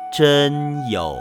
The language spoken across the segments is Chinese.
真有。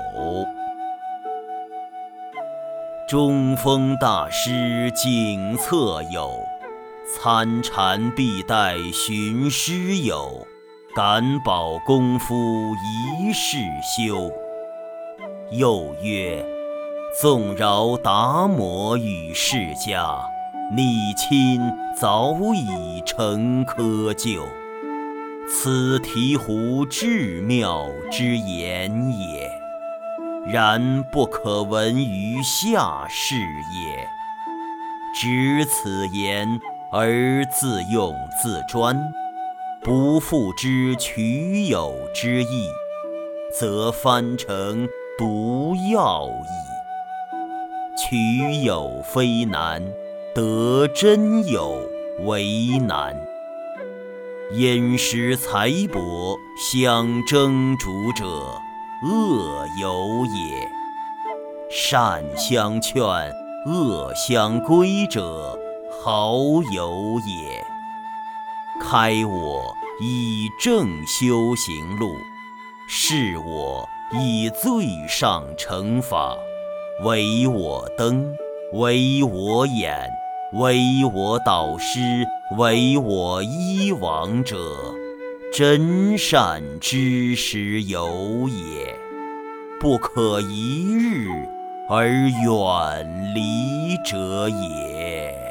中风大师景策有，参禅必待寻师友，感宝功夫一世修。又曰：纵饶达摩与释迦，你亲早已成窠臼。此醍醐至妙之言也，然不可闻于下士也。执此言而自用自专，不复知取有之意，则翻成毒药矣。取有非难，得真有为难。因识财帛相争逐者，恶有也；善相劝，恶相归者，好有也。开我以正修行路，示我以最上乘法，为我灯，为我眼，为我导师，为我依亡者，真善知识有也，不可一日而远离者也。